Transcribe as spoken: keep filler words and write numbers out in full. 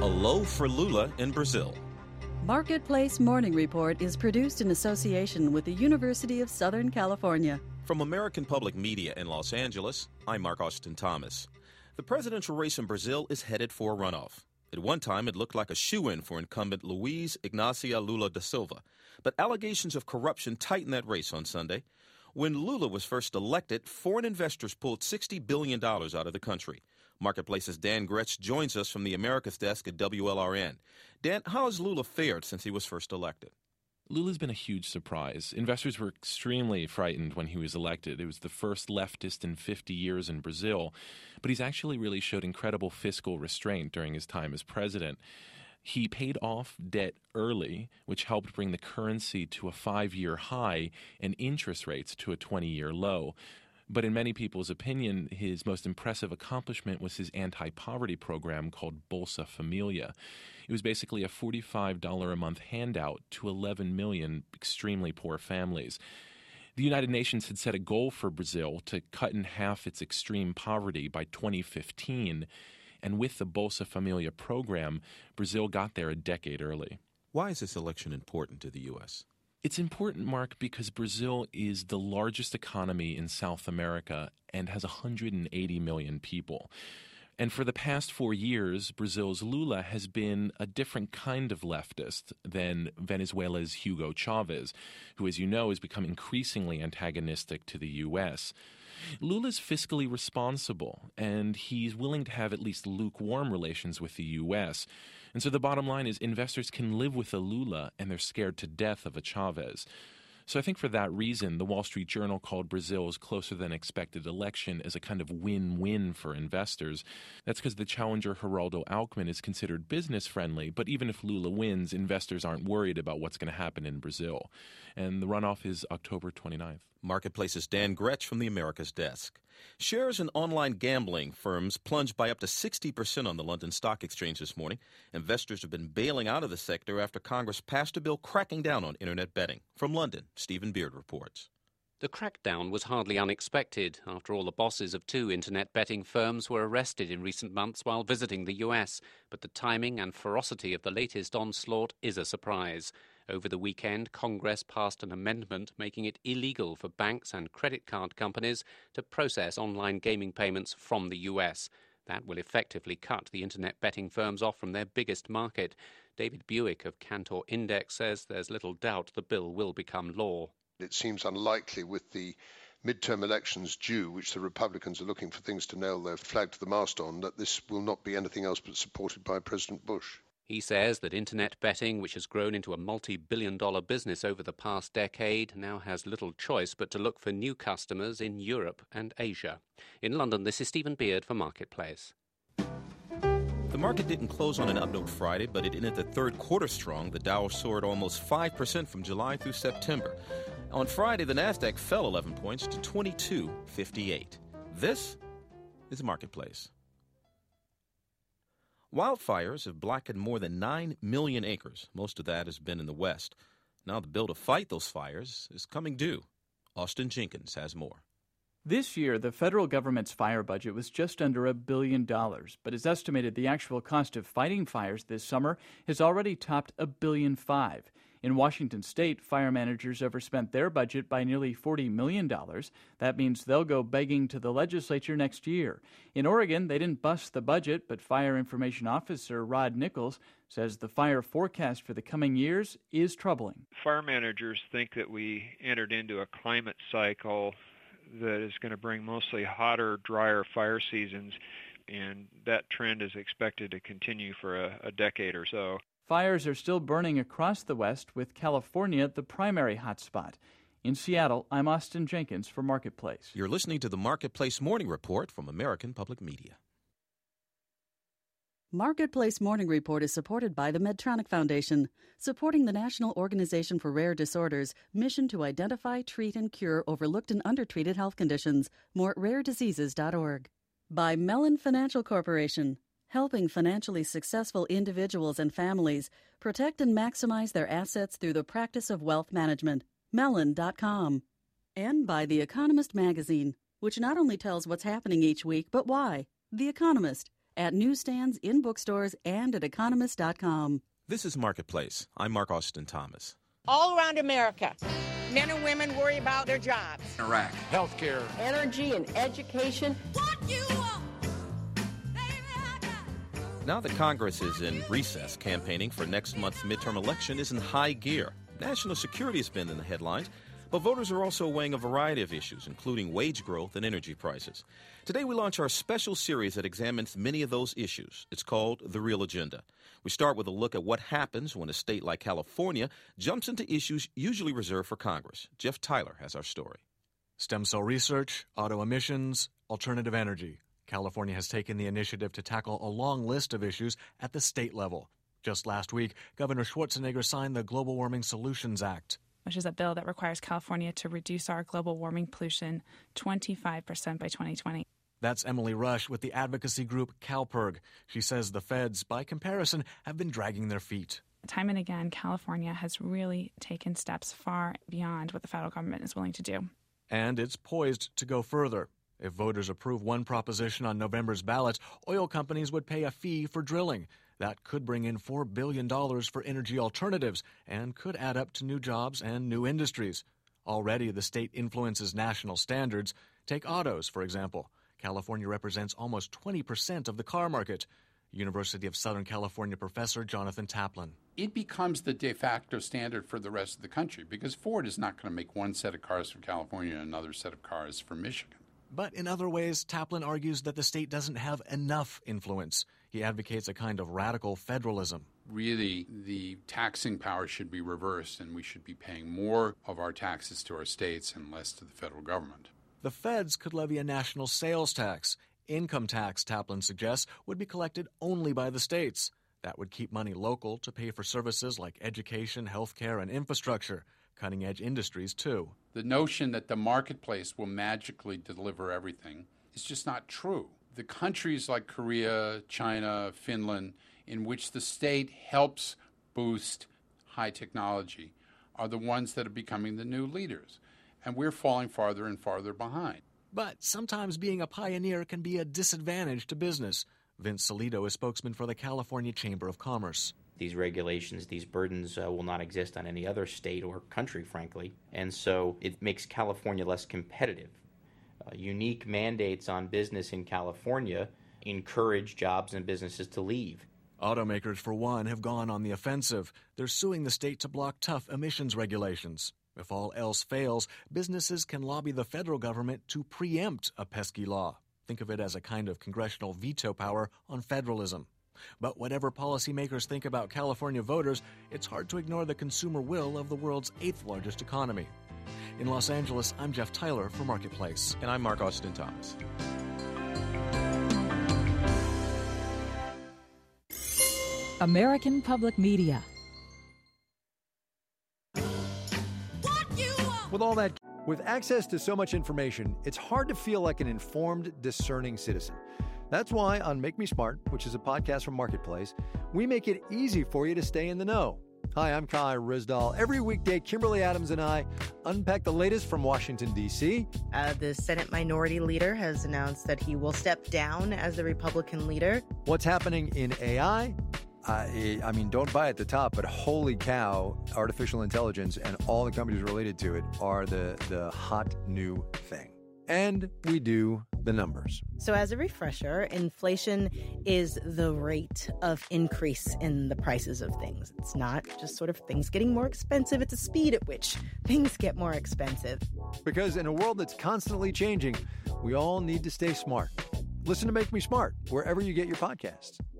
A low for Lula in Brazil. Marketplace Morning Report is produced in association with the University of Southern California. From American Public Media in Los Angeles, I'm Mark Austin Thomas. The presidential race in Brazil is headed for a runoff. At one time, it looked like a shoo-in for incumbent Luiz Inácio Lula da Silva. But allegations of corruption tightened that race on Sunday. When Lula was first elected, foreign investors pulled sixty billion dollars out of the country. Marketplace's Dan Gretsch joins us from the Americas desk at W L R N. Dan, how has Lula fared since he was first elected? Lula's been a huge surprise. Investors were extremely frightened when he was elected. It was the first leftist in fifty years in Brazil, but he's actually really showed incredible fiscal restraint during his time as president. He paid off debt early, which helped bring the currency to a five-year high and interest rates to a twenty-year low. But in many people's opinion, his most impressive accomplishment was his anti-poverty program called Bolsa Familia. It was basically a forty-five dollars a month handout to eleven million extremely poor families. The United Nations had set a goal for Brazil to cut in half its extreme poverty by twenty fifteen, and with the Bolsa Familia program, Brazil got there a decade early. Why is this election important to the U S? It's important, Mark, because Brazil is the largest economy in South America and has one hundred eighty million people. And for the past four years, Brazil's Lula has been a different kind of leftist than Venezuela's Hugo Chavez, who, as you know, has become increasingly antagonistic to the U S. Lula's fiscally responsible, and he's willing to have at least lukewarm relations with the U S. And so the bottom line is investors can live with a Lula, and they're scared to death of a Chavez. So I think for that reason, the Wall Street Journal called Brazil's closer-than-expected election as a kind of win-win for investors. That's because the challenger Geraldo Alckmin is considered business-friendly, but even if Lula wins, investors aren't worried about what's going to happen in Brazil. And the runoff is October twenty-ninth. Marketplace's Dan Gretsch from the Americas desk. Shares in online gambling firms plunged by up to sixty percent on the London Stock Exchange this morning. Investors have been bailing out of the sector after Congress passed a bill cracking down on internet betting. From London, Stephen Beard reports. The crackdown was hardly unexpected. After all, the bosses of two internet betting firms were arrested in recent months while visiting the U S. But the timing and ferocity of the latest onslaught is a surprise. Over the weekend, Congress passed an amendment making it illegal for banks and credit card companies to process online gaming payments from the U S. That will effectively cut the internet betting firms off from their biggest market. David Buick of Cantor Index says there's little doubt the bill will become law. It seems unlikely with the midterm elections due, which the Republicans are looking for things to nail their flag to the mast on, that this will not be anything else but supported by President Bush. He says that internet betting, which has grown into a multi-billion dollar business over the past decade, now has little choice but to look for new customers in Europe and Asia. In London, this is Stephen Beard for Marketplace. The market didn't close on an up note Friday, but it ended the third quarter strong. The Dow soared almost five percent from July through September. On Friday, the Nasdaq fell eleven points to twenty-two fifty-eight. This is Marketplace. Wildfires have blackened more than nine million acres. Most of that has been in the West. Now the bill to fight those fires is coming due. Austin Jenkins has more. This year, the federal government's fire budget was just under a billion dollars, but it's estimated the actual cost of fighting fires this summer has already topped a billion five. In Washington state, fire managers overspent their budget by nearly forty million dollars. That means they'll go begging to the legislature next year. In Oregon, they didn't bust the budget, but Fire Information Officer Rod Nichols says the fire forecast for the coming years is troubling. Fire managers think that we entered into a climate cycle that is going to bring mostly hotter, drier fire seasons, and that trend is expected to continue for a, a decade or so. Fires are still burning across the West, with California the primary hotspot. In Seattle, I'm Austin Jenkins for Marketplace. You're listening to the Marketplace Morning Report from American Public Media. Marketplace Morning Report is supported by the Medtronic Foundation, supporting the National Organization for Rare Disorders' mission to identify, treat, and cure overlooked and undertreated health conditions. More at rare diseases dot org. By Mellon Financial Corporation, helping financially successful individuals and families protect and maximize their assets through the practice of wealth management. Mellon dot com. And by The Economist magazine, which not only tells what's happening each week, but why. The Economist, at newsstands, in bookstores, and at economist dot com. This is Marketplace. I'm Mark Austin Thomas. All around America, men and women worry about their jobs. Iraq, healthcare, energy and education. What you want, baby, I got. Now that Congress is in recess, campaigning for next month's midterm election is in high gear. National security has been in the headlines, but voters are also weighing a variety of issues, including wage growth and energy prices. Today we launch our special series that examines many of those issues. It's called The Real Agenda. We start with a look at what happens when a state like California jumps into issues usually reserved for Congress. Jeff Tyler has our story. Stem cell research, auto emissions, alternative energy. California has taken the initiative to tackle a long list of issues at the state level. Just last week, Governor Schwarzenegger signed the Global Warming Solutions Act, which is a bill that requires California to reduce our global warming pollution twenty-five percent by twenty twenty. That's Emily Rush with the advocacy group CalPIRG. She says the feds, by comparison, have been dragging their feet. Time and again, California has really taken steps far beyond what the federal government is willing to do. And it's poised to go further. If voters approve one proposition on November's ballot, oil companies would pay a fee for drilling. That could bring in four billion dollars for energy alternatives and could add up to new jobs and new industries. Already, the state influences national standards. Take autos, for example. California represents almost twenty percent of the car market. University of Southern California professor Jonathan Taplin. It becomes the de facto standard for the rest of the country because Ford is not going to make one set of cars for California and another set of cars for Michigan. But in other ways, Taplin argues that the state doesn't have enough influence. He advocates a kind of radical federalism. Really, the taxing power should be reversed, and we should be paying more of our taxes to our states and less to the federal government. The feds could levy a national sales tax. Income tax, Taplin suggests, would be collected only by the states. That would keep money local to pay for services like education, healthcare, and infrastructure. Cutting-edge industries, too. The notion that the marketplace will magically deliver everything is just not true. The countries like Korea, China, Finland, in which the state helps boost high technology, are the ones that are becoming the new leaders. And we're falling farther and farther behind. But sometimes being a pioneer can be a disadvantage to business. Vince Salido is spokesman for the California Chamber of Commerce. These regulations, these burdens uh, will not exist on any other state or country, frankly. And so it makes California less competitive. Uh, unique mandates on business in California encourage jobs and businesses to leave. Automakers, for one, have gone on the offensive. They're suing the state to block tough emissions regulations. If all else fails, businesses can lobby the federal government to preempt a pesky law. Think of it as a kind of congressional veto power on federalism. But whatever policymakers think about California voters, it's hard to ignore the consumer will of the world's eighth largest economy. In Los Angeles, I'm Jeff Tyler for Marketplace. And I'm Mark Austin Thomas. American Public Media. With all that, with access to so much information, it's hard to feel like an informed, discerning citizen. That's why on Make Me Smart, which is a podcast from Marketplace, we make it easy for you to stay in the know. Hi, I'm Kai Rizdal. Every weekday, Kimberly Adams and I unpack the latest from Washington, D C Uh, the Senate Minority Leader has announced that he will step down as the Republican leader. What's happening in A I? Uh, I mean, don't buy at the top, but holy cow, artificial intelligence and all the companies related to it are the, the hot new thing. And we do the numbers. So as a refresher, inflation is the rate of increase in the prices of things. It's not just sort of things getting more expensive. It's a speed at which things get more expensive. Because in a world that's constantly changing, we all need to stay smart. Listen to Make Me Smart wherever you get your podcasts.